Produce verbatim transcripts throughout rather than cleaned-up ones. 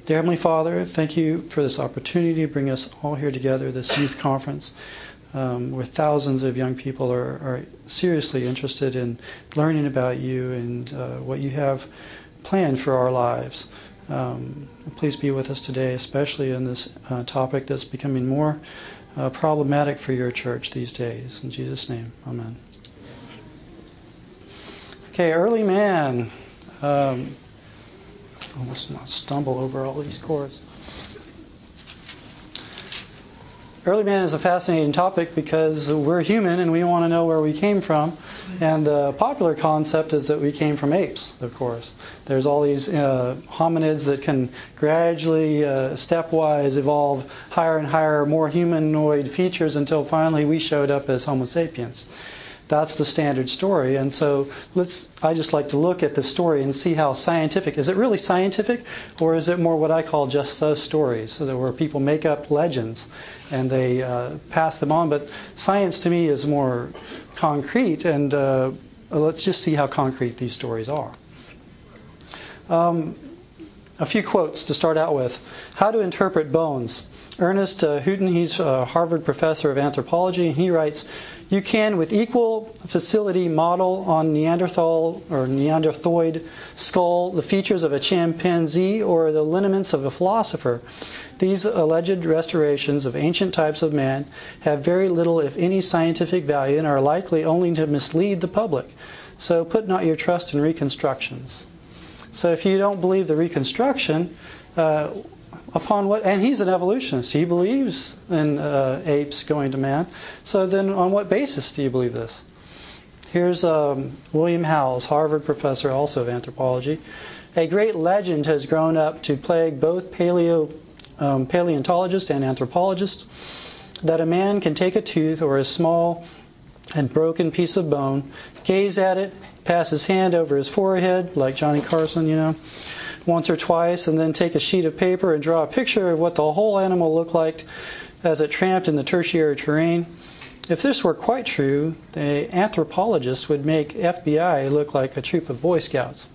Dear Heavenly Father, thank you for this opportunity to bring us all here together, this youth conference, um, where thousands of young people are, are seriously interested in learning about you and uh, what you have planned for our lives. Um, please be with us today, especially in this uh, topic that's becoming more uh, problematic for your church these days. In Jesus' name, amen. Okay, early man. Um, Almost not stumble over all these chords. Early man is a fascinating topic because we're human and we want to know where we came from. And the popular concept is that we came from apes, of course. There's all these uh, hominids that can gradually, uh, stepwise evolve higher and higher, more humanoid features until finally we showed up as Homo sapiens. That's the standard story. And so let's. I just like to look at the story and see how scientific. Is it really scientific, or is it more what I call just so stories, so that where people make up legends and they uh, pass them on? But science to me is more concrete, and uh, let's just see how concrete these stories are. Um, a few quotes to start out with. How to interpret bones. Ernest uh, Houghton, he's a Harvard professor of anthropology, and he writes, "You can, with equal facility, model on Neanderthal or Neanderthoid skull the features of a chimpanzee or the lineaments of a philosopher. These alleged restorations of ancient types of man have very little, if any, scientific value and are likely only to mislead the public. So put not your trust in reconstructions." So if you don't believe the reconstruction, uh, upon what, and he's an evolutionist. He believes in uh, apes going to man. So then on what basis do you believe this? Here's um, William Howells, Harvard professor also of anthropology. "A great legend has grown up to plague both paleo, um, paleontologists and anthropologists, that a man can take a tooth or a small and broken piece of bone, gaze at it, pass his hand over his forehead, like Johnny Carson, you know, once or twice, and then take a sheet of paper and draw a picture of what the whole animal looked like as it tramped in the tertiary terrain. If this were quite true, the anthropologists would make F B I look like a troop of Boy Scouts."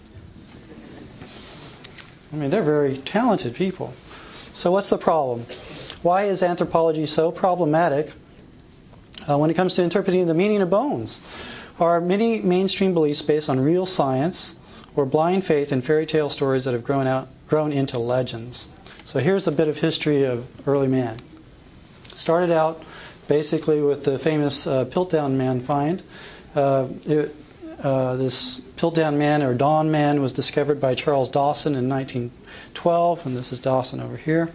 I mean, they're very talented people. So what's the problem? Why is anthropology so problematic uh, when it comes to interpreting the meaning of bones? Are many mainstream beliefs based on real science, or blind faith in fairy tale stories that have grown out, grown into legends? So here's a bit of history of early man. Started out basically with the famous uh, Piltdown Man find. Uh, it, uh, this Piltdown Man, or Dawn Man, was discovered by Charles Dawson in nineteen twelve, and this is Dawson over here.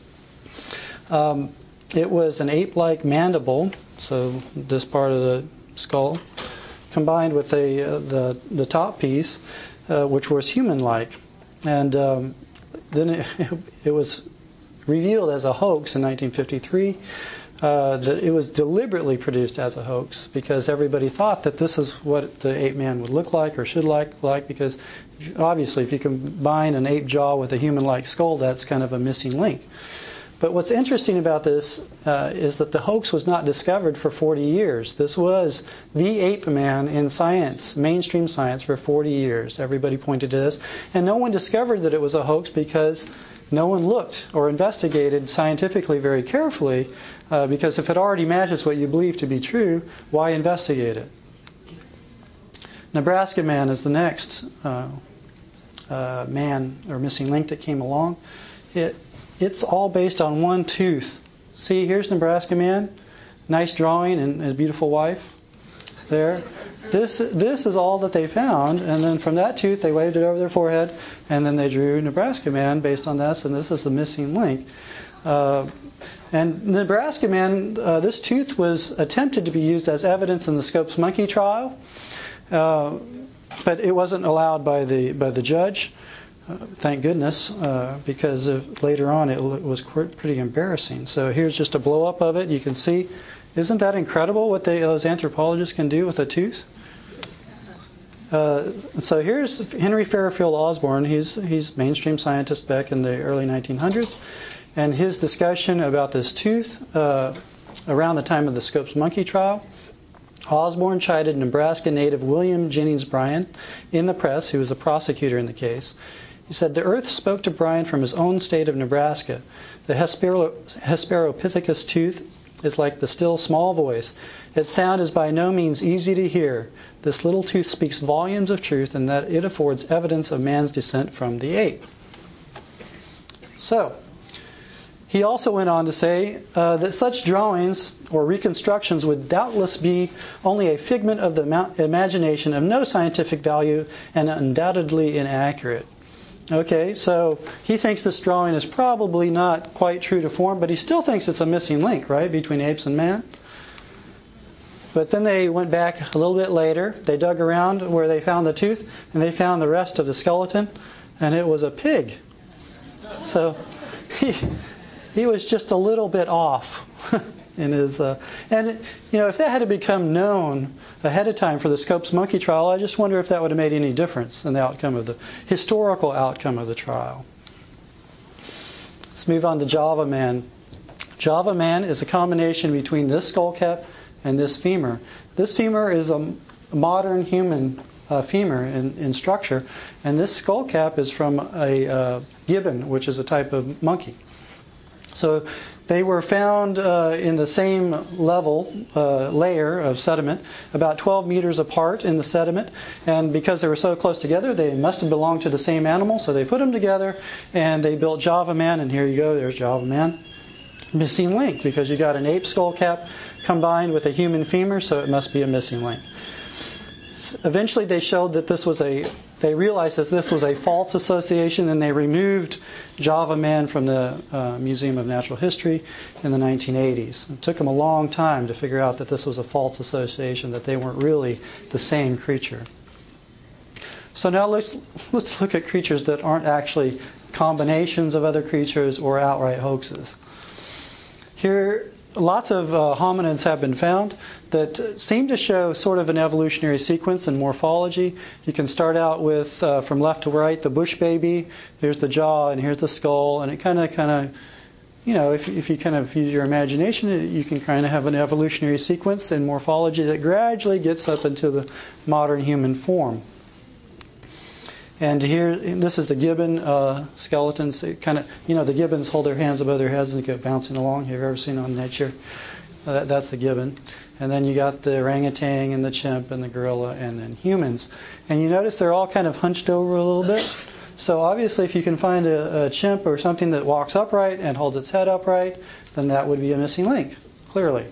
Um, it was an ape-like mandible, so this part of the skull, combined with a, uh, the, the top piece, Uh, which was human-like. And um, then it, it was revealed as a hoax in nineteen fifty-three. Uh, that it was deliberately produced as a hoax because everybody thought that this is what the ape man would look like or should like, like because obviously if you combine an ape jaw with a human-like skull, that's kind of a missing link. But what's interesting about this uh, is that the hoax was not discovered for forty years. This was the ape man in science, mainstream science, for forty years. Everybody pointed to this. And no one discovered that it was a hoax because no one looked or investigated scientifically very carefully. Uh, because if it already matches what you believe to be true, why investigate it? Nebraska Man is the next uh, uh, man or missing link that came along. It It's all based on one tooth. See, here's Nebraska Man. Nice drawing and his beautiful wife there. This this is all that they found. And then from that tooth, they waved it over their forehead. And then they drew Nebraska Man based on this. And this is the missing link. Uh, and Nebraska Man, uh, this tooth was attempted to be used as evidence in the Scopes monkey trial. Uh, but it wasn't allowed by the by the judge. Uh, thank goodness, uh, because of, later on it was pretty embarrassing. So here's just a blow-up of it. You can see, isn't that incredible what they, those anthropologists can do with a tooth? Uh, so here's Henry Fairfield Osborn. He's he's mainstream scientist back in the early nineteen hundreds. And his discussion about this tooth uh, around the time of the Scopes monkey trial. Osborn chided Nebraska native William Jennings Bryan in the press, who was a prosecutor in the case. He said, the earth spoke to Brian from his own state of Nebraska. The Hespero- Hesperopithecus tooth is like the still small voice. Its sound is by no means easy to hear. This little tooth speaks volumes of truth, and that it affords evidence of man's descent from the ape. So, he also went on to say uh, that such drawings or reconstructions would doubtless be only a figment of the ima- imagination of no scientific value and undoubtedly inaccurate. Okay, so he thinks this drawing is probably not quite true to form, but he still thinks it's a missing link, right, between apes and man. But then they went back a little bit later. They dug around where they found the tooth, and they found the rest of the skeleton, and it was a pig. So he he was just a little bit off in his. Uh, and you know, if that had become known ahead of time for the Scopes monkey trial, I just wonder if that would have made any difference in the outcome of the historical outcome of the trial. Let's move on to Java Man. Java Man is a combination between this skull cap and this femur. This femur is a modern human uh, femur in, in structure, and this skull cap is from a uh, gibbon, which is a type of monkey. So they were found uh, in the same level, uh, layer of sediment, about twelve meters apart in the sediment, and because they were so close together, they must have belonged to the same animal, so they put them together, and they built Java Man, and here you go, there's Java Man. Missing link, because you got an ape skull cap combined with a human femur, so it must be a missing link. Eventually they showed that this was a, they realized that this was a false association, and they removed Java Man from the uh, Museum of Natural History in the nineteen eighties. It took them a long time to figure out that this was a false association, that they weren't really the same creature. So now let's, let's look at creatures that aren't actually combinations of other creatures or outright hoaxes. Here, lots of uh, hominids have been found that seem to show sort of an evolutionary sequence and morphology. You can start out with, uh, from left to right, the bush baby. Here's the jaw, and here's the skull, and it kind of, kind of, you know, if, if you kind of use your imagination, you can kind of have an evolutionary sequence and morphology that gradually gets up into the modern human form. And here, this is the gibbon uh, skeletons. It kind of, you know, the gibbons hold their hands above their heads and go bouncing along. Have you ever seen on nature? Uh, that, that's the gibbon. And then you got the orangutan and the chimp and the gorilla and then humans. And you notice they're all kind of hunched over a little bit. So obviously, if you can find a, a chimp or something that walks upright and holds its head upright, then that would be a missing link, clearly.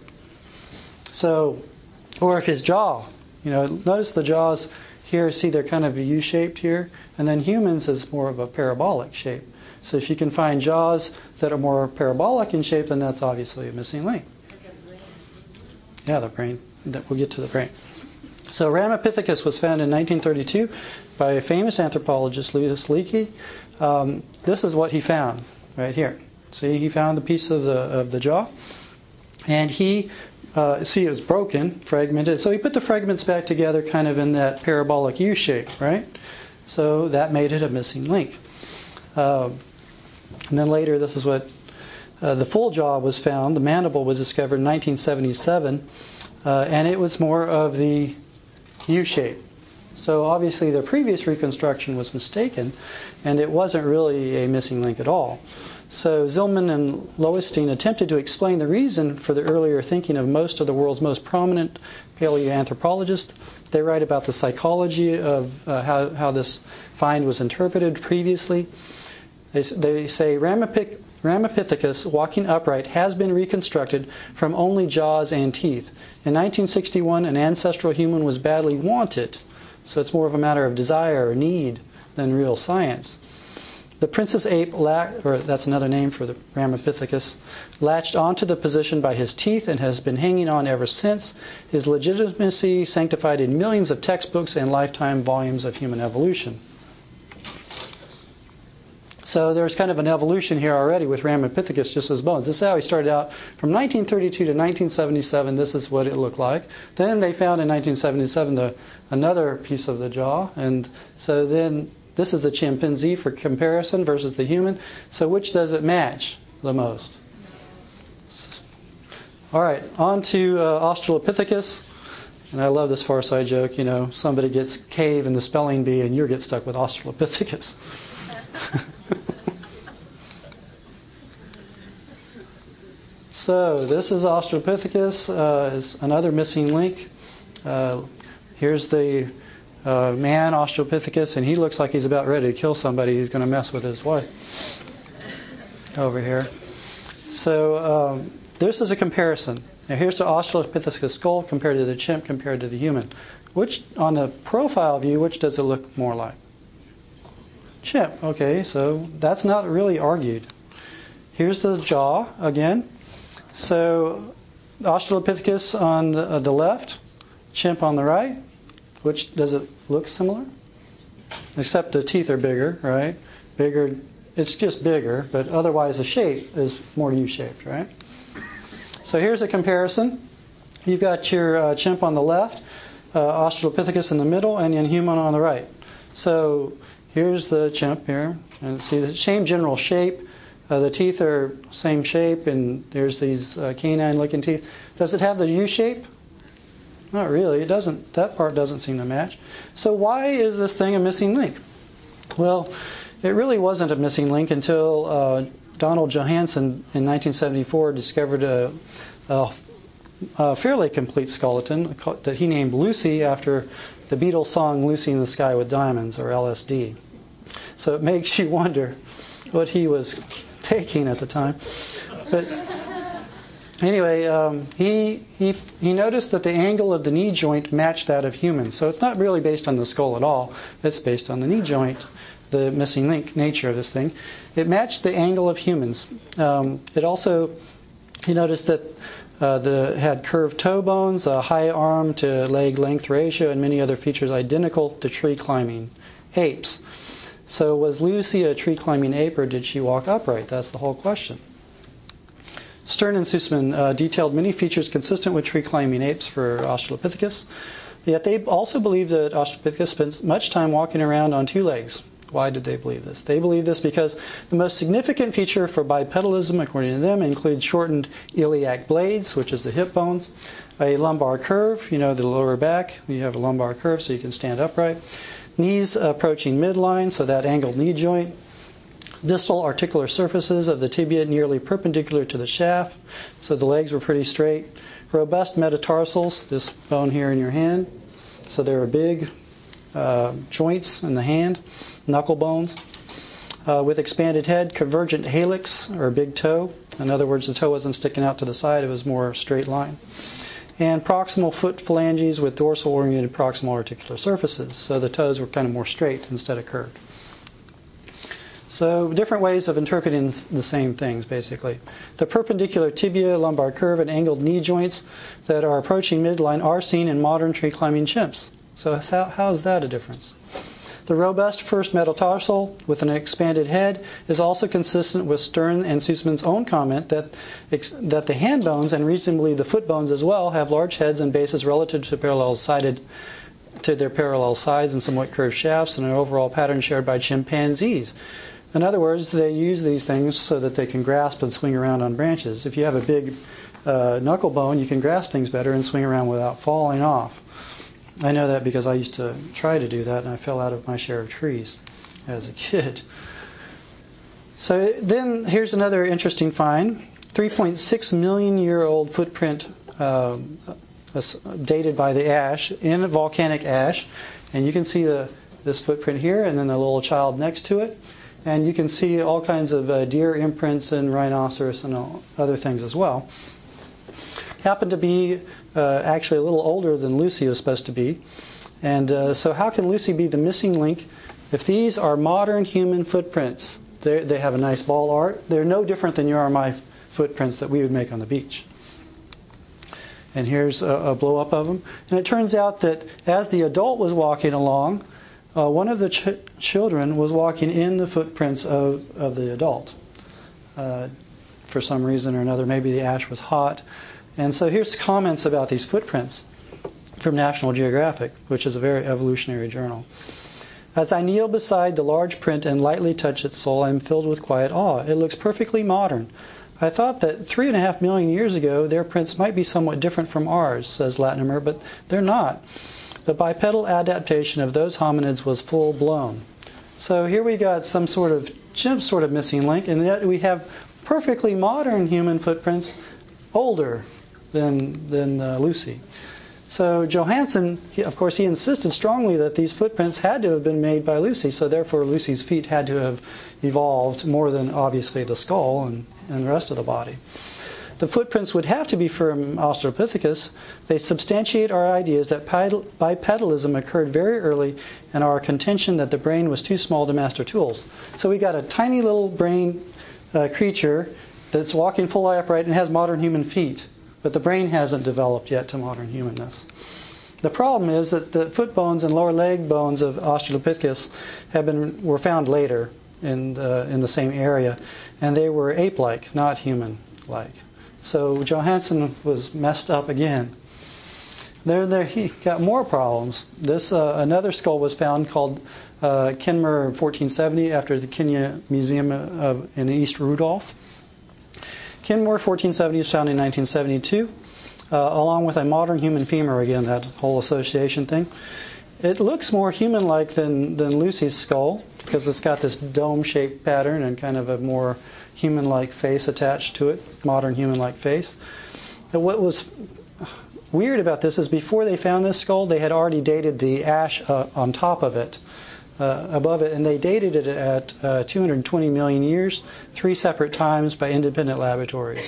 So, or if his jaw, you know, notice the jaws. Here, see, they're kind of U-shaped here. And then humans is more of a parabolic shape. So if you can find jaws that are more parabolic in shape, then that's obviously a missing link. Yeah, the brain. We'll get to the brain. So Ramapithecus was found in nineteen thirty-two by a famous anthropologist, Louis Leakey. Um, this is what he found right here. See, he found a piece of the, of the jaw. And he... Uh, see, it was broken, fragmented. So he put the fragments back together kind of in that parabolic U shape, right? So that made it a missing link. Uh, and then later, this is what uh, the full jaw was found. The mandible was discovered in nineteen seventy-seven, uh, and it was more of the U shape. So obviously, the previous reconstruction was mistaken, and it wasn't really a missing link at all. So Zillman and Lowenstein attempted to explain the reason for the earlier thinking of most of the world's most prominent paleoanthropologists. They write about the psychology of uh, how, how this find was interpreted previously. They, they say Ramapith- Ramapithecus walking upright has been reconstructed from only jaws and teeth. In nineteen sixty-one, an ancestral human was badly wanted, so it's more of a matter of desire or need than real science. The princess ape, la- or that's another name for the Ramapithecus, latched onto the position by his teeth and has been hanging on ever since. His legitimacy sanctified in millions of textbooks and lifetime volumes of human evolution. So there's kind of an evolution here already with Ramapithecus, just as bones. This is how he started out. From nineteen thirty-two to nineteen seventy-seven, this is what it looked like. Then they found in nineteen seventy-seven the, another piece of the jaw, and so then this is the chimpanzee for comparison versus the human. So which does it match the most? All right, on to uh, Australopithecus. And I love this Far Side joke, you know, somebody gets cave in the spelling bee and you get stuck with Australopithecus. So this is Australopithecus, uh, is another missing link. Uh, here's the uh, man Australopithecus, and he looks like he's about ready to kill somebody. He's going to mess with his wife over here. So um, this is a comparison. Now here's the Australopithecus skull compared to the chimp compared to the human. Which, on the profile view, which does it look more like? Chimp. Okay, so that's not really argued. Here's the jaw again. So Australopithecus on the, uh, the left, chimp on the right. Which does it look similar? Except the teeth are bigger, right? Bigger. It's just bigger, but otherwise the shape is more U-shaped, right? So here's a comparison. You've got your uh, chimp on the left, uh, Australopithecus in the middle, and then human on the right. So here's the chimp here, and see the same general shape. Uh, the teeth are same shape, and there's these uh, canine-looking teeth. Does it have the U shape? Not really. It doesn't. That part doesn't seem to match. So why is this thing a missing link? Well, it really wasn't a missing link until uh, Donald Johanson in nineteen seventy-four discovered a, a, a fairly complete skeleton that he named Lucy after the Beatles song "Lucy in the Sky with Diamonds," or L S D. So it makes you wonder what he was taking at the time. But anyway, um, he, he he noticed that the angle of the knee joint matched that of humans. So it's not really based on the skull at all. It's based on the knee joint, the missing link nature of this thing. It matched the angle of humans. Um, it also, he noticed that uh, the had curved toe bones, a high arm to leg length ratio, and many other features identical to tree climbing apes. So was Lucy a tree climbing ape, or did she walk upright? That's the whole question. Stern and Sussman uh, detailed many features consistent with tree climbing apes for Australopithecus, yet they also believed that Australopithecus spent much time walking around on two legs. Why did they believe this? They believe this because the most significant feature for bipedalism, according to them, includes shortened iliac blades, which is the hip bones, a lumbar curve, you know, the lower back, you have a lumbar curve so you can stand upright, knees approaching midline, so that angled knee joint, distal articular surfaces of the tibia nearly perpendicular to the shaft, so the legs were pretty straight, robust metatarsals, this bone here in your hand, so there are big uh, joints in the hand, knuckle bones, uh, with expanded head, convergent halix, or big toe. In other words, the toe wasn't sticking out to the side, it was more straight line. And proximal foot phalanges with dorsal-oriented proximal articular surfaces. So the toes were kind of more straight instead of curved. So different ways of interpreting the same things, basically. The perpendicular tibia, lumbar curve, and angled knee joints that are approaching midline are seen in modern tree-climbing chimps. So how, how is that a difference? The robust first metatarsal with an expanded head is also consistent with Stern and Sussman's own comment that that the hand bones, and reasonably the foot bones as well, have large heads and bases relative to parallel-sided to their parallel sides and somewhat curved shafts, and an overall pattern shared by chimpanzees. In other words, they use these things so that they can grasp and swing around on branches. If you have a big uh, knuckle bone, you can grasp things better and swing around without falling off. I know that because I used to try to do that, and I fell out of my share of trees as a kid. So then here's another interesting find. three point six million year old footprint uh, dated by the ash, in volcanic ash. And you can see the, this footprint here, and then the little child next to it. And you can see all kinds of uh, deer imprints and rhinoceros and all other things as well. Happened to be uh, actually a little older than Lucy was supposed to be. And uh, so how can Lucy be the missing link if these are modern human footprints? They they have a nice ball art. They're no different than your or my footprints that we would make on the beach. And here's a, a blow-up of them. And it turns out that as the adult was walking along, uh, one of the ch- children was walking in the footprints of, of the adult. Uh, for some reason or another, maybe the ash was hot. And so here's comments about these footprints from National Geographic, which is a very evolutionary journal. As I kneel beside the large print and lightly touch its sole, I am filled with quiet awe. It looks perfectly modern. I thought that three and a half million years ago, their prints might be somewhat different from ours, says Latimer, but they're not. The bipedal adaptation of those hominids was full blown. So here we got some sort of some sort of missing link, and yet we have perfectly modern human footprints, older than than uh, Lucy. So Johansen, he, of course, he insisted strongly that these footprints had to have been made by Lucy, so therefore Lucy's feet had to have evolved more than obviously the skull and, and the rest of the body. The footprints would have to be from Australopithecus. They substantiate our ideas that bipedalism occurred very early and our contention that the brain was too small to master tools. So we got a tiny little brain uh, creature that's walking fully upright and has modern human feet. But the brain hasn't developed yet to modern humanness. The problem is that the foot bones and lower leg bones of Australopithecus have been were found later in the, in the same area, and they were ape-like, not human-like. So Johansen was messed up again. There, there he got more problems. This uh, another skull was found called uh, Kenmure fourteen seventy after the Kenya Museum of, in East Rudolph. Kenmure fourteen seventy is found in nineteen seventy-two, uh, along with a modern human femur, again, that whole association thing. It looks more human-like than, than Lucy's skull, because it's got this dome-shaped pattern and kind of a more human-like face attached to it, modern human-like face. And what was weird about this is before they found this skull, they had already dated the ash uh, on top of it. Uh, above it, and they dated it at uh, two hundred twenty million years, three separate times by independent laboratories.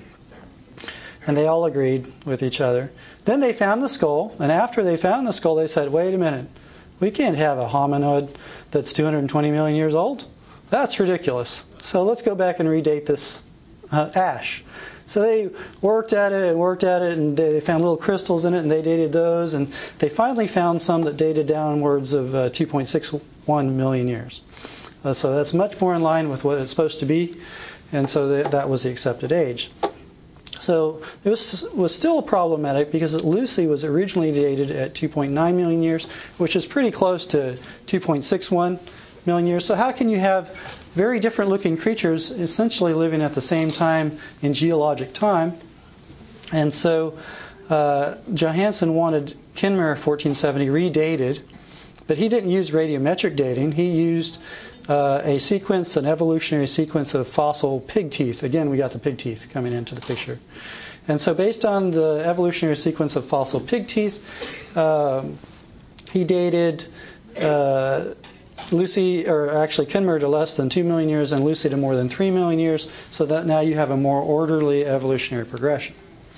And they all agreed with each other. Then they found the skull, and after they found the skull, they said, wait a minute, we can't have a hominoid that's two hundred twenty million years old. That's ridiculous. So let's go back and redate this uh, ash. So they worked at it and worked at it, and they found little crystals in it, and they dated those, and they finally found some that dated downwards of uh, two point six one million years. Uh, so that's much more in line with what it's supposed to be, and so th- that was the accepted age. So it was, was still problematic because Lucy was originally dated at two point nine million years, which is pretty close to two point six one million years. So how can you have very different looking creatures essentially living at the same time in geologic time? And so uh, Johansen wanted Kenmure fourteen seventy redated, but he didn't use radiometric dating. He used uh, a sequence, an evolutionary sequence of fossil pig teeth. Again, we got the pig teeth coming into the picture. And so based on the evolutionary sequence of fossil pig teeth, uh, he dated uh, Lucy, or actually Kenmure, to less than two million years and Lucy to more than three million years, so that now you have a more orderly evolutionary progression.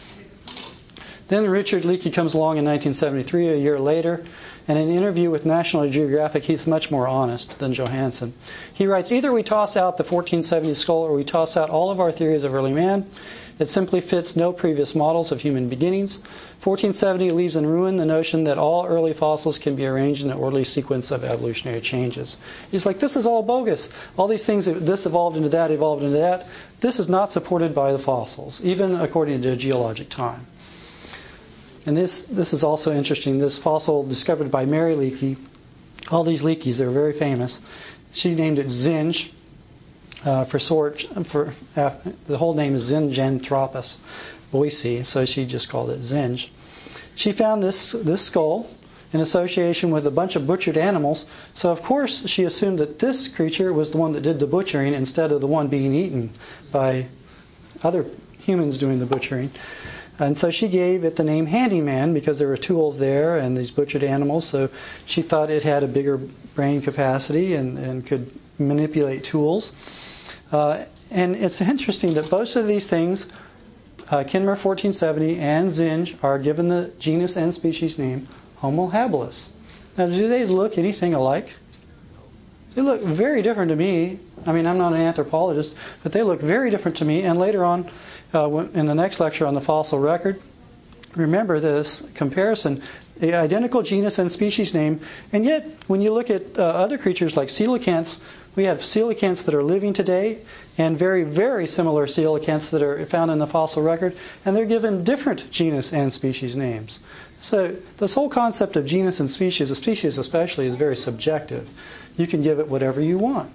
Then Richard Leakey comes along in nineteen seventy-three, a year later, and in an interview with National Geographic, he's much more honest than Johansen. He writes, either we toss out the fourteen seventy skull or we toss out all of our theories of early man. It simply fits no previous models of human beginnings. fourteen seventy leaves in ruin the notion that all early fossils can be arranged in an orderly sequence of evolutionary changes. He's like, this is all bogus. All these things, this evolved into that, evolved into that. This is not supported by the fossils, even according to geologic time. And this this is also interesting. This fossil discovered by Mary Leakey, all these Leakeys, they're very famous. She named it Zinj. Uh, for sort, for uh, the whole name is Zinjanthropus boise, so she just called it Zinj. She found this this skull in association with a bunch of butchered animals, so of course she assumed that this creature was the one that did the butchering instead of the one being eaten by other humans doing the butchering. And so she gave it the name Handyman because there were tools there and these butchered animals, so she thought it had a bigger brain capacity and, and could manipulate tools. Uh, and it's interesting that both of these things, uh, Kenmure fourteen seventy and Zinj, are given the genus and species name Homo habilis. Now, do they look anything alike? They look very different to me. I mean, I'm not an anthropologist, but they look very different to me. And later on, uh, in the next lecture on the fossil record, remember this comparison. The identical genus and species name, and yet when you look at uh, other creatures like coelacanths, we have coelacanths that are living today and very, very similar coelacanths that are found in the fossil record, and they're given different genus and species names. So this whole concept of genus and species, a species especially, is very subjective. You can give it whatever you want.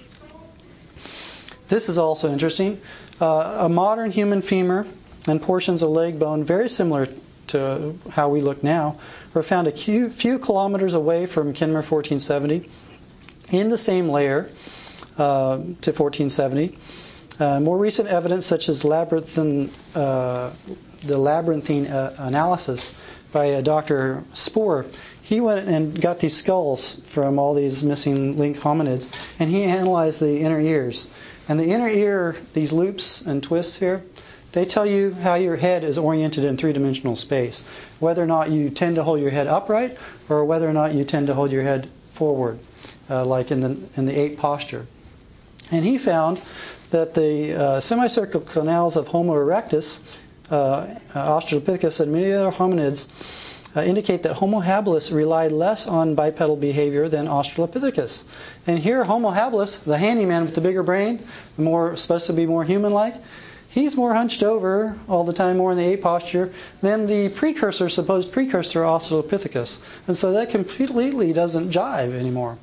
This is also interesting. Uh, a modern human femur and portions of leg bone, very similar to how we look now, were found a few, few kilometers away from Kenmure fourteen seventy. in the same layer uh, to fourteen seventy. Uh, more recent evidence, such as labyrinthine, uh, the labyrinthine uh, analysis by uh, Doctor Spoor, he went and got these skulls from all these missing link hominids, and he analyzed the inner ears. And the inner ear, these loops and twists here, they tell you how your head is oriented in three-dimensional space, whether or not you tend to hold your head upright or whether or not you tend to hold your head forward, uh, like in the in the ape posture. And he found that the uh, semicircular canals of Homo erectus, uh, Australopithecus, and many other hominids uh, indicate that Homo habilis relied less on bipedal behavior than Australopithecus. And here, Homo habilis, the handyman with the bigger brain, the more supposed to be more human-like, he's more hunched over all the time, more in the ape posture, than the precursor, supposed precursor, Australopithecus. And so that completely doesn't jive anymore.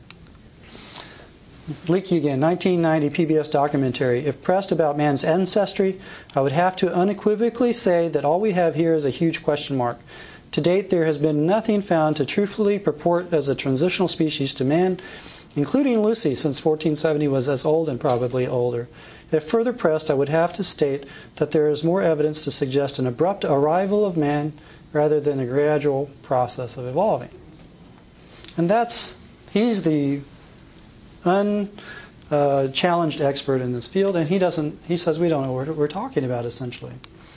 Leakey again, nineteen ninety P B S documentary. If pressed about man's ancestry, I would have to unequivocally say that all we have here is a huge question mark. To date, there has been nothing found to truthfully purport as a transitional species to man, including Lucy, since fourteen seventy was as old and probably older. If further pressed, I would have to state that there is more evidence to suggest an abrupt arrival of man rather than a gradual process of evolving. And that's, he's the unchallenged uh, expert in this field, and he doesn't. He says we don't know what we're talking about, essentially.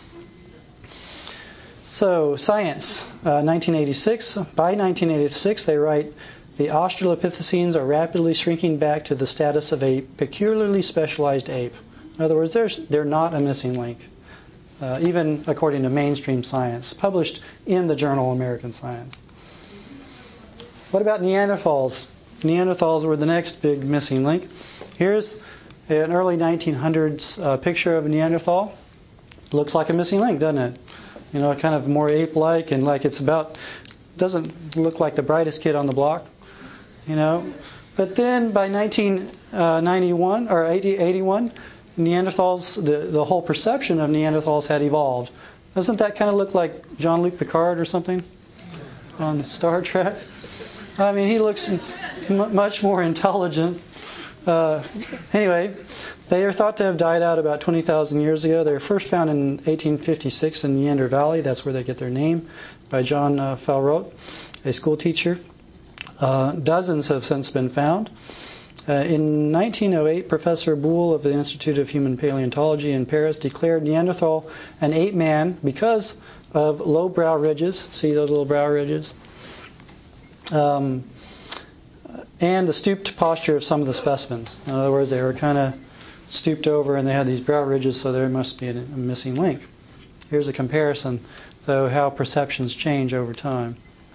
So, Science, uh, nineteen eighty-six. By nineteen eighty-six, they write, the Australopithecines are rapidly shrinking back to the status of a peculiarly specialized ape. In other words, they're, they're not a missing link, uh, even according to mainstream science, published in the journal American Science. What about Neanderthals? Neanderthals were the next big missing link. Here's an early nineteen hundreds uh, picture of a Neanderthal. Looks like a missing link, doesn't it? You know, kind of more ape-like, and like it's about, doesn't look like the brightest kid on the block, you know. But then by nineteen ninety-one or eighty-one, Neanderthals, the, the whole perception of Neanderthals had evolved. Doesn't that kind of look like Jean-Luc Picard or something on Star Trek? I mean, he looks m- much more intelligent. Uh, anyway, they are thought to have died out about twenty thousand years ago. They were first found in eighteen fifty-six in Neander Valley. That's where they get their name, by John uh, Falrote, a school teacher. Uh, dozens have since been found. Uh, in nineteen oh eight, Professor Boole of the Institute of Human Paleontology in Paris declared Neanderthal an ape man because of low brow ridges. See those little brow ridges? Um, and the stooped posture of some of the specimens. In other words, they were kind of stooped over and they had these brow ridges, so there must be a, a missing link. Here's a comparison, though, how perceptions change over time.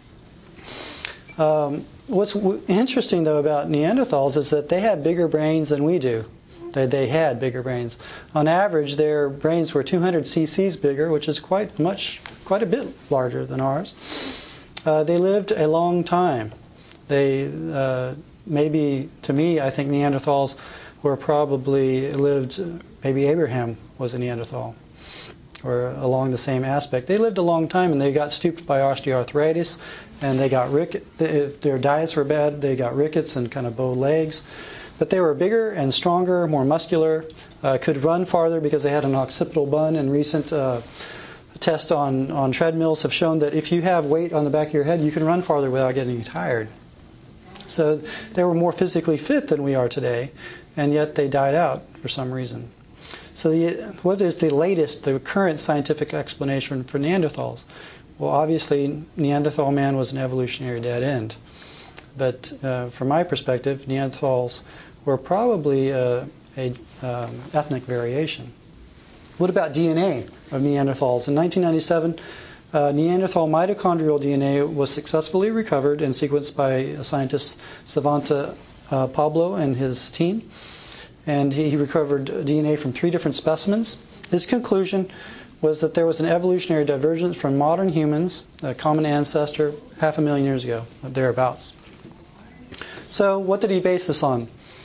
Um, what's w- interesting, though, about Neanderthals is that they have bigger brains than we do. They, they had bigger brains. On average, their brains were two hundred cc's bigger, which is quite much, quite a bit larger than ours. Uh, they lived a long time. They, uh, maybe, to me, I think Neanderthals were probably lived, maybe Abraham was a Neanderthal, or along the same aspect. They lived a long time, and they got stooped by osteoarthritis, and they got rickets. If their diets were bad, they got rickets and kind of bowed legs. But they were bigger and stronger, more muscular, uh, could run farther because they had an occipital bun, and recent uh, tests on, on treadmills have shown that if you have weight on the back of your head, you can run farther without getting tired. So they were more physically fit than we are today, and yet they died out for some reason. So the, what is the latest, the current scientific explanation for Neanderthals? Well, obviously, Neanderthal man was an evolutionary dead end. But uh, from my perspective, Neanderthals were probably uh, a um, ethnic variation. What about D N A of Neanderthals? In nineteen ninety-seven, uh, Neanderthal mitochondrial D N A was successfully recovered and sequenced by scientist Svante uh, Pablo and his team. And he, he recovered D N A from three different specimens. His conclusion was that there was an evolutionary divergence from modern humans, a common ancestor, half a million years ago, thereabouts. So what did he base this on?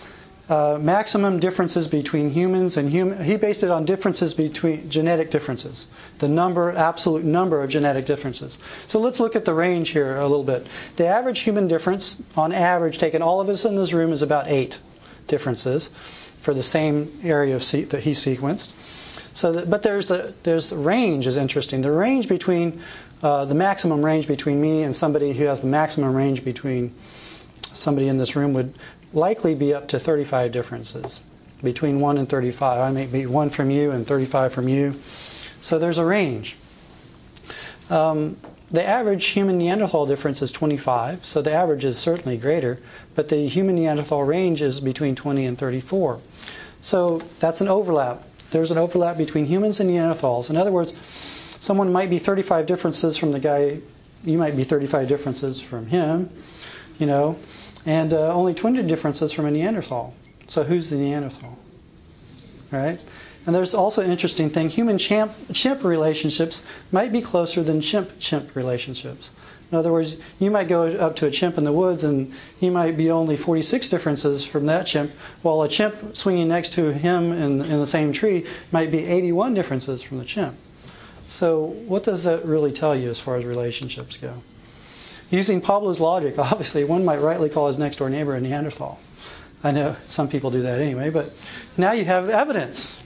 uh, maximum differences between humans and human. He based it on differences between genetic differences, the number, absolute number of genetic differences. So let's look at the range here a little bit. The average human difference, on average, taking all of us in this room, is about eight differences for the same area of se- that he sequenced. So, that, but there's a there's the range is interesting. The range between uh, the maximum range between me and somebody who has the maximum range between somebody in this room would likely be up to thirty-five differences, between one and thirty-five. I may be one from you and thirty-five from you. So there's a range. Um, the average human Neanderthal difference is twenty-five, so the average is certainly greater, but the human Neanderthal range is between twenty and thirty-four. So that's an overlap. There's an overlap between humans and Neanderthals. In other words, someone might be thirty-five differences from the guy, you might be thirty-five differences from him, you know, and uh, only twenty differences from a Neanderthal. So who's the Neanderthal? Right? And there's also an interesting thing. Human chimp, chimp relationships might be closer than chimp-chimp relationships. In other words, you might go up to a chimp in the woods and he might be only forty-six differences from that chimp, while a chimp swinging next to him in, in the same tree might be eighty-one differences from the chimp. So what does that really tell you as far as relationships go? Using Pablo's logic, obviously one might rightly call his next door neighbor a Neanderthal. I know some people do that anyway, but now you have evidence.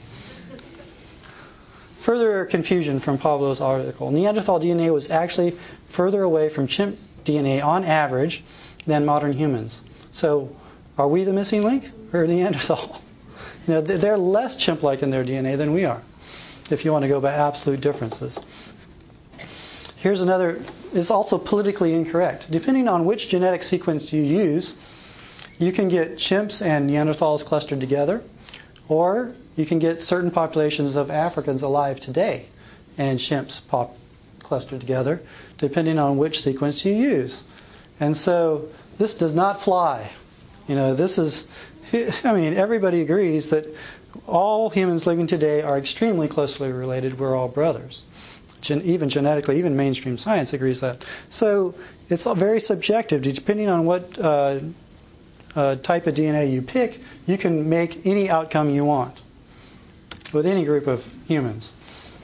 Further confusion from Pablo's article. Neanderthal D N A was actually further away from chimp D N A on average than modern humans. So are we the missing link or Neanderthal? You know, they're less chimp-like in their D N A than we are, if you want to go by absolute differences. Here's another, it's also politically incorrect. Depending on which genetic sequence you use, you can get chimps and Neanderthals clustered together, or you can get certain populations of Africans alive today and chimps pop clustered together, depending on which sequence you use. And so this does not fly. You know, this is, I mean, everybody agrees that all humans living today are extremely closely related. We're all brothers. Gen- even genetically, even mainstream science agrees that. So it's all very subjective. Depending on what uh, uh, type of D N A you pick, you can make any outcome you want with any group of humans.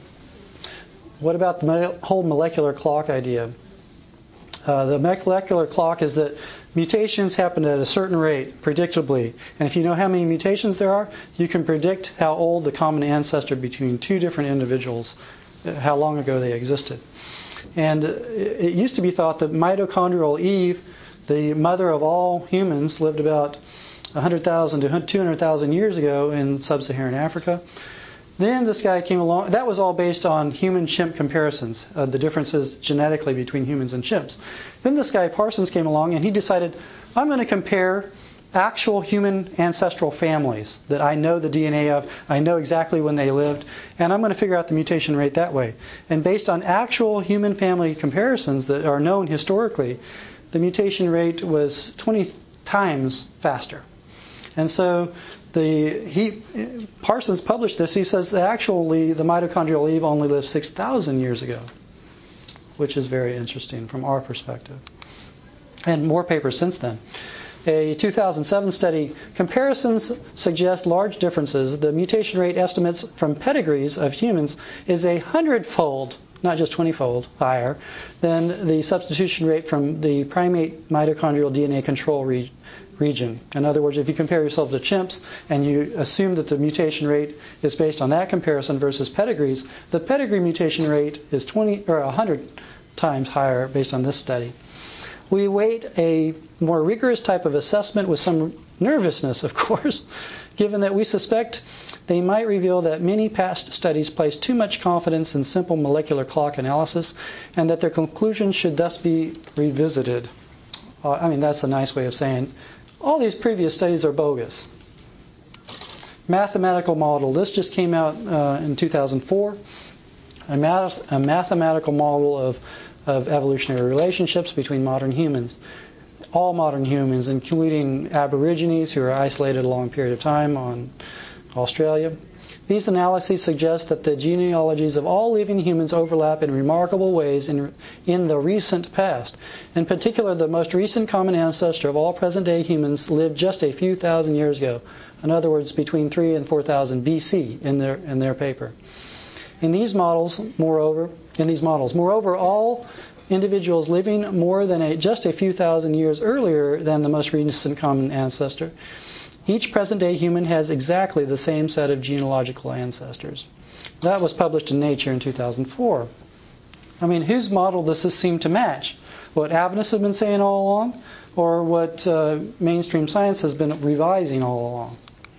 What about the whole molecular clock idea? Uh, the molecular clock is that mutations happen at a certain rate, predictably. And if you know how many mutations there are, you can predict how old the common ancestor between two different individuals, how long ago they existed. And it used to be thought that mitochondrial Eve, the mother of all humans, lived about one hundred thousand to two hundred thousand years ago in sub-Saharan Africa. Then this guy came along. That was all based on human-chimp comparisons, uh, the differences genetically between humans and chimps. Then this guy Parsons came along and he decided, I'm going to compare actual human ancestral families that I know the D N A of, I know exactly when they lived, and I'm going to figure out the mutation rate that way. And based on actual human family comparisons that are known historically, the mutation rate was twenty times faster. And so the he Parsons published this. He says that actually the mitochondrial Eve only lived six thousand years ago, which is very interesting from our perspective. And more papers since then. A two thousand seven study, comparisons suggest large differences. The mutation rate estimates from pedigrees of humans is a hundredfold, not just twenty-fold, higher than the substitution rate from the primate mitochondrial D N A control re- region. In other words, if you compare yourself to chimps and you assume that the mutation rate is based on that comparison versus pedigrees, the pedigree mutation rate is twenty or one hundred times higher based on this study. We await a more rigorous type of assessment with some nervousness, of course, given that we suspect they might reveal that many past studies place too much confidence in simple molecular clock analysis and that their conclusions should thus be revisited. Uh, I mean, that's a nice way of saying all these previous studies are bogus. Mathematical model. This just came out uh, in two thousand four. A, math- a mathematical model of of evolutionary relationships between modern humans. All modern humans, including Aborigines who are isolated a long period of time on Australia. These analyses suggest that the genealogies of all living humans overlap in remarkable ways in, in the recent past. In particular, the most recent common ancestor of all present-day humans lived just a few thousand years ago. In other words, between three and four thousand B C in their in their paper. In these models, moreover, in these models, moreover, all individuals living more than a, just a few thousand years earlier than the most recent common ancestor, each present-day human has exactly the same set of genealogical ancestors. That was published in Nature in two thousand four. I mean, whose model does this seem to match? What Adventists have been saying all along, or what uh, mainstream science has been revising all along?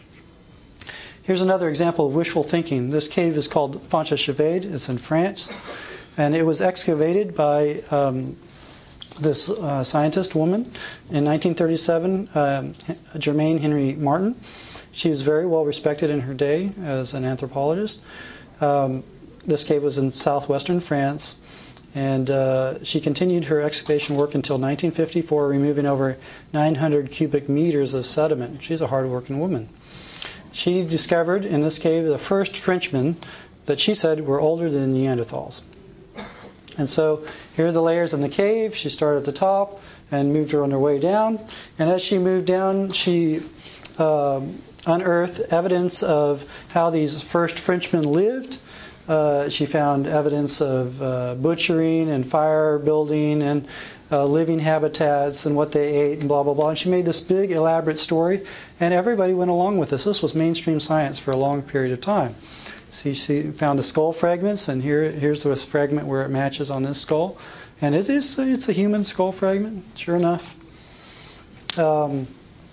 Here's another example of wishful thinking. This cave is called Fontainebleau. It's in France. And it was excavated by um, this uh, scientist woman in nineteen thirty-seven, um, Germaine Henry Martin. She was very well respected in her day as an anthropologist. Um, this cave was in southwestern France, and uh, she continued her excavation work until nineteen fifty-four, removing over nine hundred cubic meters of sediment. She's a hard-working woman. She discovered in this cave the first Frenchmen that she said were older than Neanderthals. And so here are the layers in the cave. She started at the top and moved her on her way down. And as she moved down, she uh, unearthed evidence of how these first Frenchmen lived. Uh, she found evidence of uh, butchering and fire building and uh, living habitats and what they ate and blah, blah, blah. And she made this big, elaborate story. And everybody went along with this. This was mainstream science for a long period of time. See, she found the skull fragments, and here, here's this fragment where it matches on this skull, and it is it's a human skull fragment, sure enough. Um,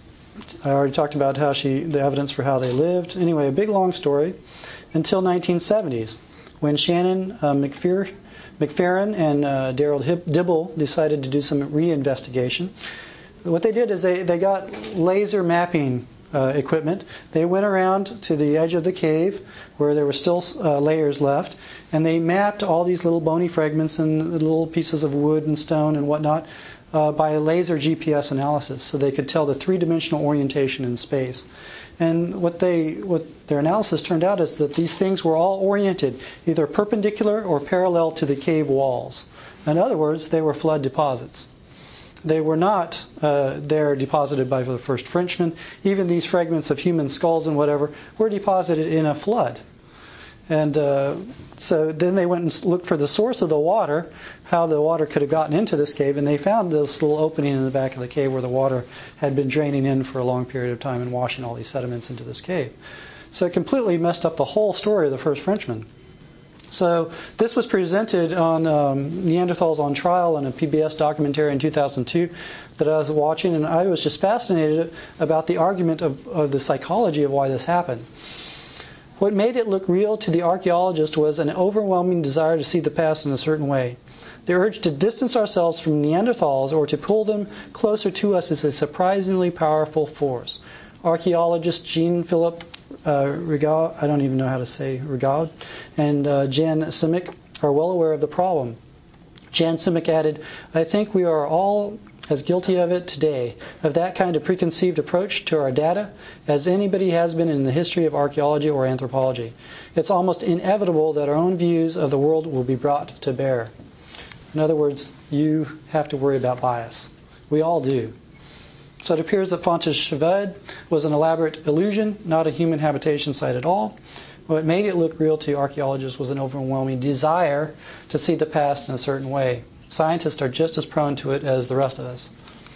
I already talked about how she the evidence for how they lived. Anyway, a big long story until nineteen seventies, when Shannon uh, McPher, McFerrin and uh, Daryl Dibble decided to do some reinvestigation. What they did is they, they got laser mapping Uh, equipment. They went around to the edge of the cave where there were still uh, layers left, and they mapped all these little bony fragments and little pieces of wood and stone and whatnot uh, by a laser G P S analysis, so they could tell the three-dimensional orientation in space. And what they what their analysis turned out is that these things were all oriented either perpendicular or parallel to the cave walls. In other words, they were flood deposits. They were not uh, there deposited by the first Frenchmen. Even these fragments of human skulls and whatever were deposited in a flood. And uh, so then they went and looked for the source of the water, how the water could have gotten into this cave, and they found this little opening in the back of the cave where the water had been draining in for a long period of time and washing all these sediments into this cave. So it completely messed up the whole story of the first Frenchmen. So this was presented on um, Neanderthals on Trial in a P B S documentary in two thousand two that I was watching, and I was just fascinated about the argument of, of the psychology of why this happened. What made it look real to the archaeologist was an overwhelming desire to see the past in a certain way. The urge to distance ourselves from Neanderthals or to pull them closer to us is a surprisingly powerful force. Archaeologist Jean-Philippe Uh, Rigaud, I don't even know how to say Rigaud, and uh, Jan Simic are well aware of the problem. Jan Simic added, "I think we are all as guilty of it today, of that kind of preconceived approach to our data, as anybody has been in the history of archaeology or anthropology. It's almost inevitable that our own views of the world will be brought to bear." In other words, you have to worry about bias. We all do. So it appears that Fontainebleau was an elaborate illusion, not a human habitation site at all. What made it look real to archaeologists was an overwhelming desire to see the past in a certain way. Scientists are just as prone to it as the rest of us.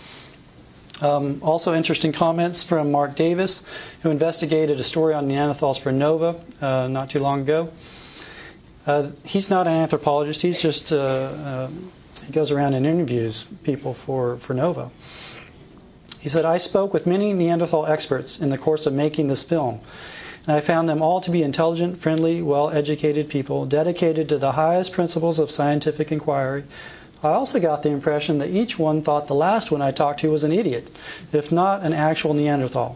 Um, also interesting comments from Mark Davis, who investigated a story on Neanderthals for Nova uh, not too long ago. Uh, he's not an anthropologist, he's just, uh, uh, he goes around and interviews people for, for Nova. He said, "I spoke with many Neanderthal experts in the course of making this film, and I found them all to be intelligent, friendly, well-educated people, dedicated to the highest principles of scientific inquiry. I also got the impression that each one thought the last one I talked to was an idiot, if not an actual Neanderthal.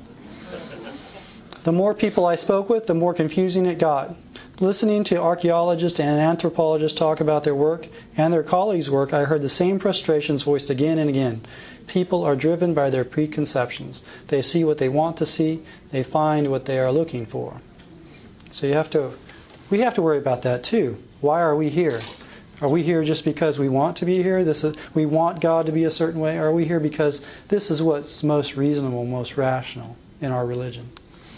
The more people I spoke with, the more confusing it got. Listening to archaeologists and anthropologists talk about their work and their colleagues' work, I heard the same frustrations voiced again and again. People are driven by their preconceptions. They see what they want to see. They find what they are looking for." So you have to, we have to worry about that too. Why are we here? Are we here just because we want to be here? This is, we want God to be a certain way? Or are we here because this is what's most reasonable, most rational in our religion?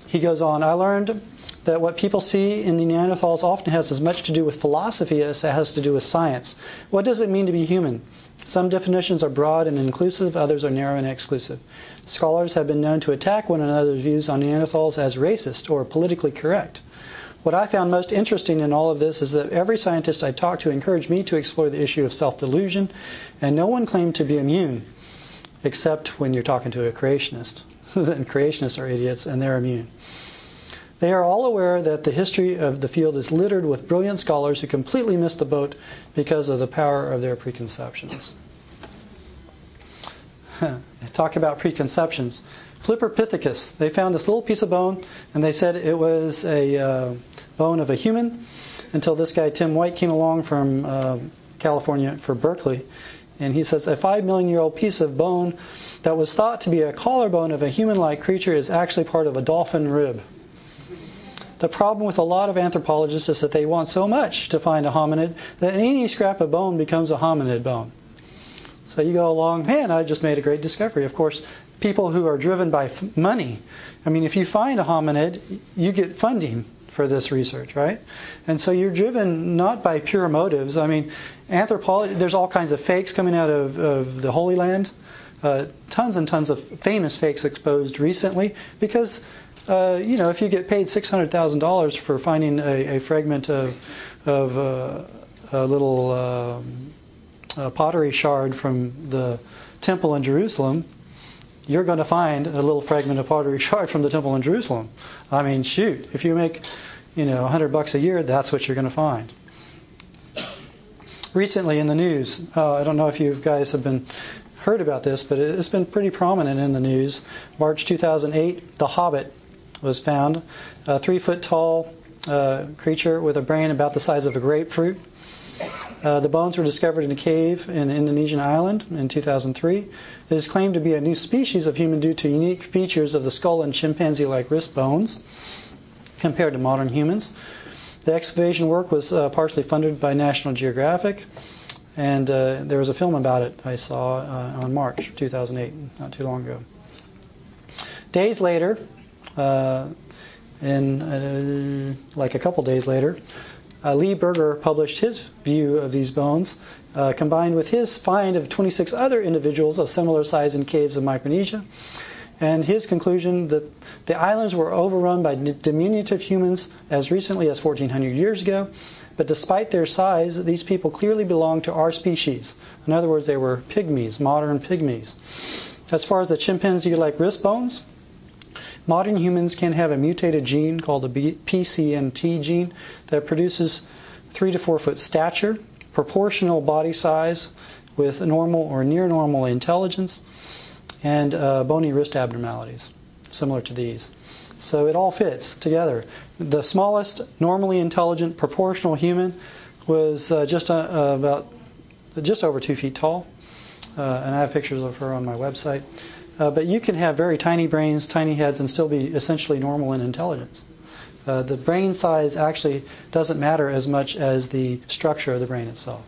he goes on, I learned that what people see in the Neanderthals often has as much to do with philosophy as it has to do with science. What does it mean to be human? Some definitions are broad and inclusive, others are narrow and exclusive. Scholars have been known to attack one another's views on Neanderthals as racist or politically correct. What I found most interesting in all of this is that every scientist I talked to encouraged me to explore the issue of self-delusion, and no one claimed to be immune, except when you're talking to a creationist. And creationists are idiots, and they're immune. They are all aware that the history of the field is littered with brilliant scholars who completely missed the boat because of the power of their preconceptions. Talk about preconceptions. Flipperpithecus. They found this little piece of bone, and they said it was a uh, bone of a human, until this guy Tim White came along from uh, California for Berkeley, and he says a five million year old piece of bone that was thought to be a collarbone of a human-like creature is actually part of a dolphin rib. The problem with a lot of anthropologists is that they want so much to find a hominid that any scrap of bone becomes a hominid bone. So you go along, man, I just made a great discovery. Of course, people who are driven by f- money, I mean, if you find a hominid, you get funding for this research, right? And so you're driven not by pure motives. I mean, anthropology, there's all kinds of fakes coming out of, of the Holy Land. Uh, tons and tons of famous fakes exposed recently because Uh, you know, if you get paid six hundred thousand dollars for finding a, a fragment of, of uh, a little uh, a pottery shard from the temple in Jerusalem, you're going to find a little fragment of pottery shard from the temple in Jerusalem. I mean, shoot, if you make, you know, a hundred bucks a year, that's what you're going to find. Recently in the news, uh, I don't know if you guys have been heard about this, but it's been pretty prominent in the news. March two thousand eight, The Hobbit was found, a three-foot-tall uh, creature with a brain about the size of a grapefruit. Uh, the bones were discovered in a cave in an Indonesian island in two thousand three. It is claimed to be a new species of human due to unique features of the skull and chimpanzee-like wrist bones compared to modern humans. The excavation work was uh, partially funded by National Geographic, and uh, there was a film about it I saw uh, on March two thousand eight, not too long ago. Days later, Uh, in uh, like a couple days later, uh, Lee Berger published his view of these bones, uh, combined with his find of twenty-six other individuals of similar size in caves of Micronesia, and his conclusion that the islands were overrun by diminutive humans as recently as fourteen hundred years ago, but despite their size, these people clearly belonged to our species. In other words, they were pygmies, modern pygmies. As far as the chimpanzee-like wrist bones, modern humans can have a mutated gene called the P C N T gene that produces three to four foot stature, proportional body size with normal or near normal intelligence, and uh, bony wrist abnormalities, similar to these. So it all fits together. The smallest normally intelligent proportional human was uh, just uh, about just over two feet tall, uh, and I have pictures of her on my website. Uh, but you can have very tiny brains, tiny heads, and still be essentially normal in intelligence. Uh, the brain size actually doesn't matter as much as the structure of the brain itself.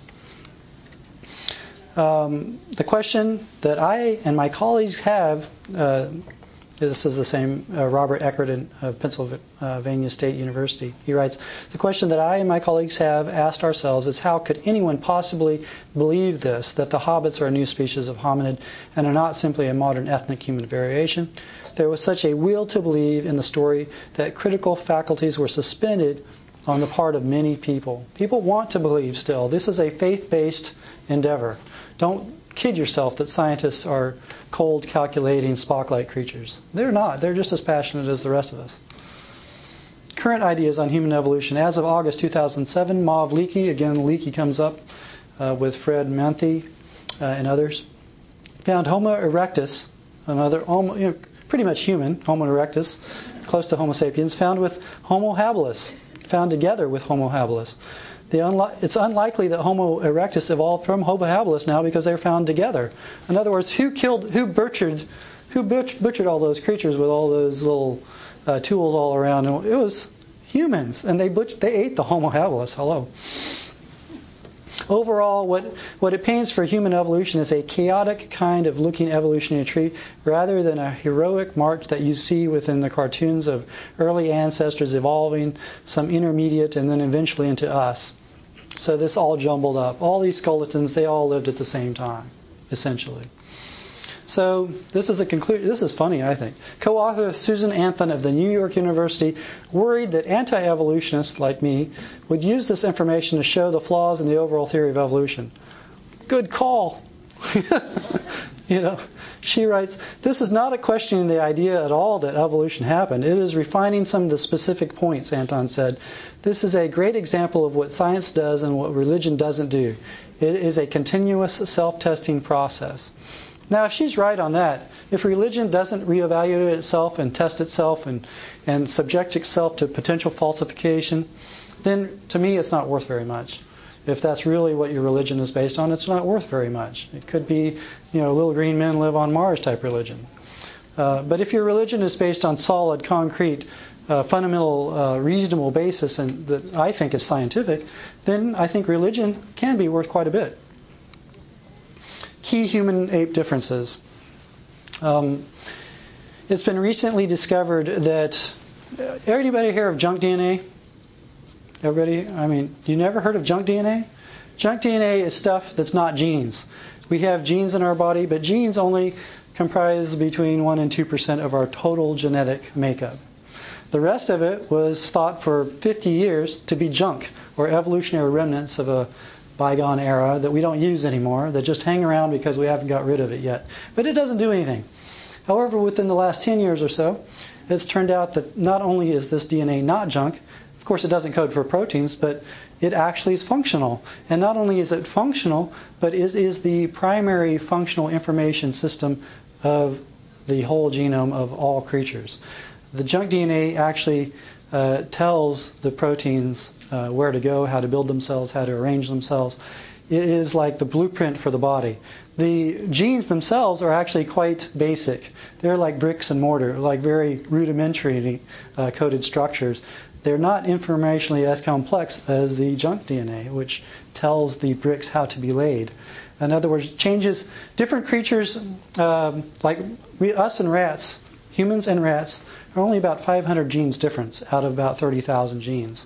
Um, the question that I and my colleagues have, uh, this is the same uh, Robert Eckert in, of Pennsylvania State University. He writes, the question that I and my colleagues have asked ourselves is how could anyone possibly believe this, that the hobbits are a new species of hominid and are not simply a modern ethnic human variation? There was such a will to believe in the story that critical faculties were suspended on the part of many people. People want to believe still. This is a faith-based endeavor. Don't kid yourself that scientists are cold, calculating, Spock-like creatures. They're not. They're just as passionate as the rest of us. Current ideas on human evolution. As of August two thousand seven, Mav Leakey, again Leakey comes up uh, with Fred Manthi uh, and others, found Homo erectus, another homo, you know, pretty much human, Homo erectus, close to Homo sapiens, found with Homo habilis, found together with Homo habilis. The unli- it's unlikely that Homo erectus evolved from Homo habilis now because they're found together. In other words, who killed, who butchered, who butch- butchered all those creatures with all those little uh, tools all around? It was humans, and they butch- they ate the Homo habilis. Hello. Overall, what, what it paints for human evolution is a chaotic kind of looking evolutionary tree rather than a heroic march that you see within the cartoons of early ancestors evolving, some intermediate, and then eventually into us. So this all jumbled up. All these skeletons, they all lived at the same time, essentially. So this is a conclusion. This is funny, I think. Co-author Susan Anthon of the New York University worried that anti-evolutionists like me would use this information to show the flaws in the overall theory of evolution. Good call. You know, she writes, "This is not a questioning the idea at all that evolution happened. It is refining some of the specific points," Anthon said. "This is a great example of what science does and what religion doesn't do. It is a continuous self-testing process." Now, if she's right on that, if religion doesn't reevaluate itself and test itself and, and subject itself to potential falsification, then to me it's not worth very much. If that's really what your religion is based on, it's not worth very much. It could be, you know, little green men live on Mars type religion. Uh, but if your religion is based on solid, concrete, uh, fundamental, uh, reasonable basis, and that I think is scientific, then I think religion can be worth quite a bit. Key human-ape differences. Um, it's been recently discovered that... Uh, anybody hear of junk D N A? Everybody? I mean, you never heard of junk D N A? Junk D N A is stuff that's not genes. We have genes in our body, but genes only comprise between one and two percent of our total genetic makeup. The rest of it was thought for fifty years to be junk, or evolutionary remnants of a bygone era that we don't use anymore, that just hang around because we haven't got rid of it yet. But it doesn't do anything. However, within the last ten years or so, it's turned out that not only is this D N A not junk, of course it doesn't code for proteins, but it actually is functional. And not only is it functional, but it is the primary functional information system of the whole genome of all creatures. The junk D N A actually uh, tells the proteins Uh, where to go, how to build themselves, how to arrange themselves. It is like the blueprint for the body. The genes themselves are actually quite basic. They're like bricks and mortar, like very rudimentary uh, coded structures. They're not informationally as complex as the junk D N A, which tells the bricks how to be laid. In other words, changes different creatures, um, like we, us and rats, humans and rats, are only about five hundred genes difference out of about thirty thousand genes.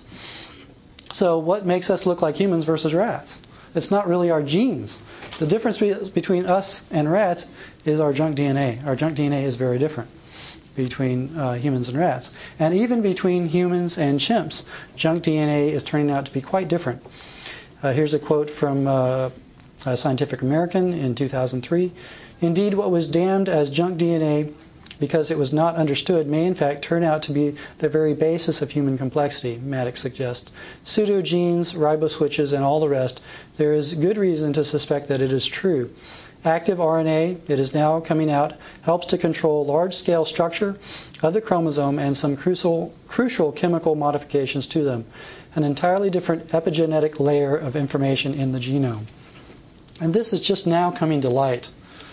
So what makes us look like humans versus rats? It's not really our genes. The difference be- between us and rats is our junk D N A. Our junk D N A is very different between uh, humans and rats. And even between humans and chimps, junk D N A is turning out to be quite different. Uh, here's a quote from uh, Scientific American in two thousand three. "Indeed, what was damned as junk D N A because it was not understood may in fact turn out to be the very basis of human complexity," Maddox suggests. "Pseudogenes, riboswitches, and all the rest, there is good reason to suspect that it is true. Active R N A, it is now coming out, helps to control large-scale structure of the chromosome and some crucial, crucial chemical modifications to them. An entirely different epigenetic layer of information in the genome." And this is just now coming to light.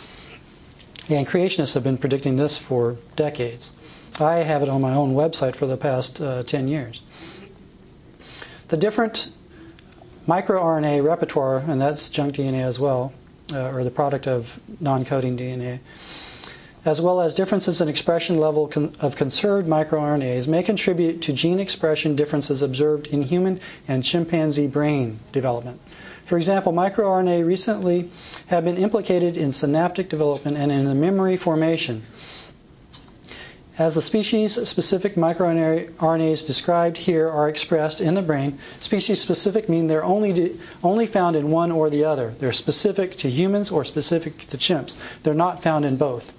And creationists have been predicting this for decades. I have it on my own website for the past uh, ten years. The different microRNA repertoire, and that's junk D N A as well, uh, or the product of non-coding D N A, as well as differences in expression level con- of conserved microRNAs may contribute to gene expression differences observed in human and chimpanzee brain development. For example, microRNA recently have been implicated in synaptic development and in the memory formation. As the species-specific microRNAs described here are expressed in the brain, species-specific mean they're only, de- only found in one or the other. They're specific to humans or specific to chimps. They're not found in both.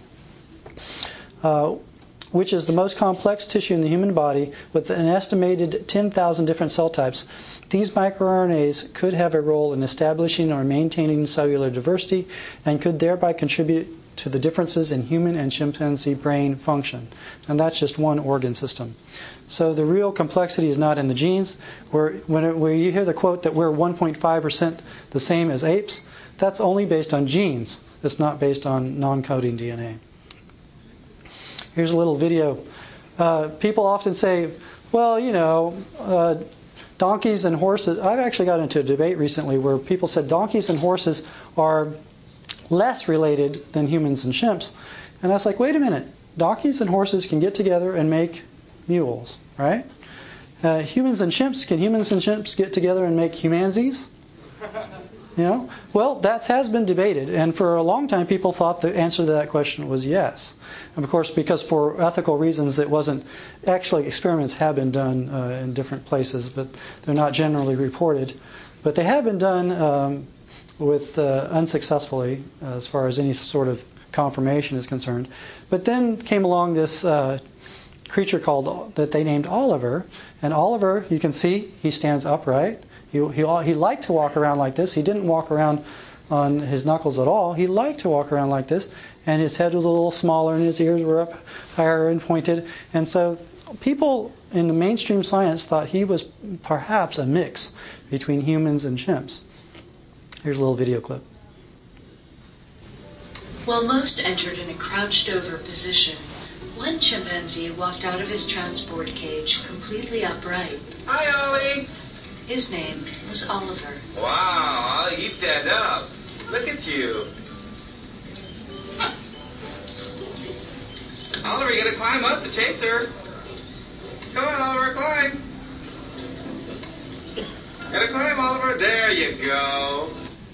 Uh, which is the most complex tissue in the human body with an estimated ten thousand different cell types. These microRNAs could have a role in establishing or maintaining cellular diversity and could thereby contribute to the differences in human and chimpanzee brain function. And that's just one organ system. So the real complexity is not in the genes. Where, when it, where you hear the quote that we're one point five percent the same as apes, that's only based on genes. It's not based on non-coding D N A. Here's a little video. Uh, people often say, well, you know, uh, donkeys and horses, I've actually got into a debate recently where people said donkeys and horses are less related than humans and chimps. And I was like, wait a minute, donkeys and horses can get together and make mules, right? Uh, humans and chimps, can humans and chimps get together and make humansies? You know? Well, that has been debated, and for a long time people thought the answer to that question was yes. And of course, because for ethical reasons it wasn't, actually experiments have been done uh, in different places, but they're not generally reported. But they have been done um, with uh, unsuccessfully uh, as far as any sort of confirmation is concerned. But then came along this uh, creature called, that they named Oliver, and Oliver, you can see, he stands upright. He, he, he liked to walk around like this. He didn't walk around on his knuckles at all. He liked to walk around like this, and his head was a little smaller and his ears were up higher and pointed. And so people in the mainstream science thought he was perhaps a mix between humans and chimps. Here's a little video clip. While most entered in a crouched-over position, one chimpanzee walked out of his transport cage completely upright. Hi, Ollie. His name was Oliver. Wow, Ollie, you stand up. Look at you. Oliver, you gotta climb up to chase her. Come on, Oliver, climb. Gotta climb, Oliver. There you go.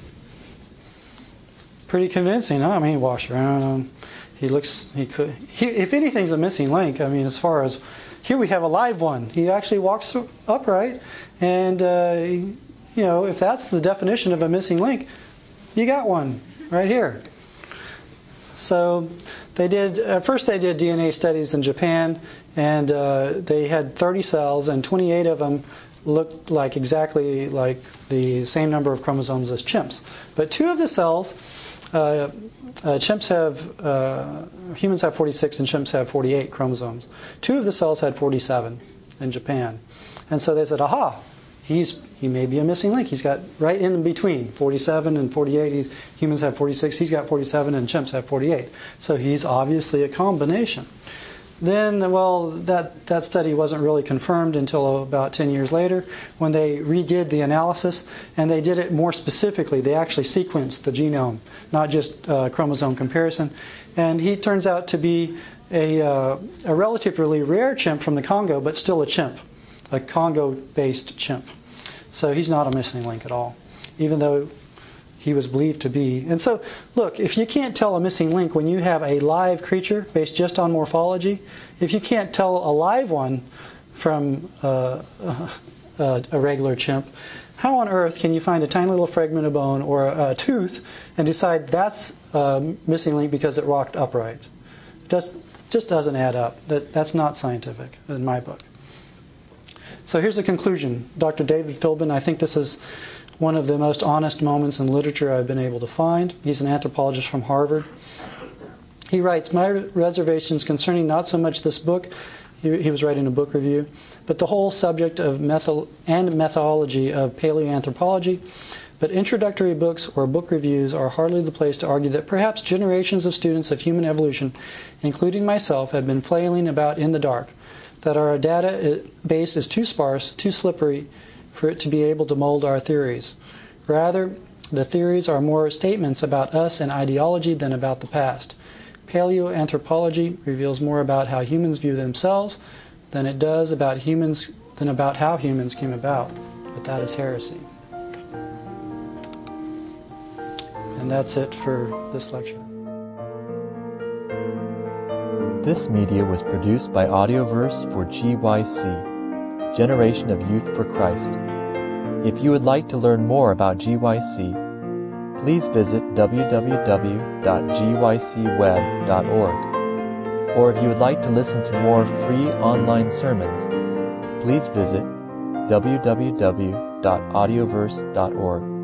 Pretty convincing, huh? I mean, he walks around. He looks, he could, he, if anything's a missing link, I mean, as far as, here we have a live one. He actually walks upright, and, uh, you know, if that's the definition of a missing link, you got one right here. So they did, at first they did D N A studies in Japan, and uh, they had thirty cells, and twenty-eight of them looked like exactly like the same number of chromosomes as chimps. But two of the cells, uh, uh, chimps have, uh, humans have forty-six and chimps have forty-eight chromosomes. Two of the cells had forty-seven in Japan. And so they said, aha, he's, he may be a missing link. He's got right in between forty-seven and forty-eight. He's, humans have forty-six, he's got forty-seven, and chimps have forty-eight. So he's obviously a combination. Then, well, that, that study wasn't really confirmed until about ten years later when they redid the analysis, and they did it more specifically. They actually sequenced the genome, not just uh, chromosome comparison. And he turns out to be a, uh, a relatively rare chimp from the Congo, but still a chimp, a Congo-based chimp. So he's not a missing link at all, even though he was believed to be. And so, look, if you can't tell a missing link when you have a live creature based just on morphology, if you can't tell a live one from uh, uh, a regular chimp, how on earth can you find a tiny little fragment of bone or a, a tooth and decide that's a missing link because it walked upright? It just, just doesn't add up. That, that's not scientific in my book. So here's the conclusion. Doctor David Philbin, I think this is one of the most honest moments in literature I've been able to find. He's an anthropologist from Harvard. He writes, my reservations concerning not so much this book, he, he was writing a book review, but the whole subject of method and methodology of paleoanthropology. But introductory books or book reviews are hardly the place to argue that perhaps generations of students of human evolution, including myself, have been flailing about in the dark, that our data base is too sparse, too slippery, for it to be able to mold our theories. Rather, the theories are more statements about us and ideology than about the past. Paleoanthropology reveals more about how humans view themselves than it does about humans than about how humans came about. But that is heresy. And that's it for this lecture. This media was produced by Audioverse for G Y C, Generation of Youth for Christ. If you would like to learn more about G Y C, please visit w w w dot g y c web dot org. Or if you would like to listen to more free online sermons, please visit w w w dot audioverse dot org.